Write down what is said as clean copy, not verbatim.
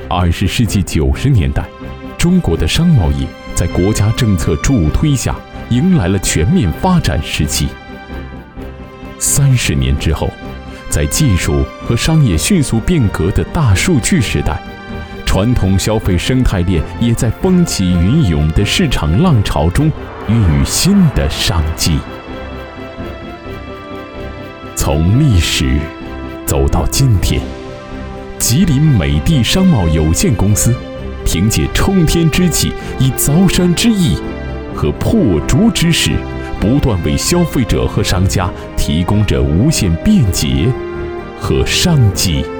20世纪90年代，中国的商贸业在国家政策助推下，迎来了全面发展时期。30年之后，在技术和商业迅速变革的大数据时代，传统消费生态链也在风起云涌的市场浪潮中孕育新的商机。从历史走到今天，吉林美的商贸有限公司凭借冲天之气，以凿山之艺和破竹之势，不断为消费者和商家提供着无限便捷和商机。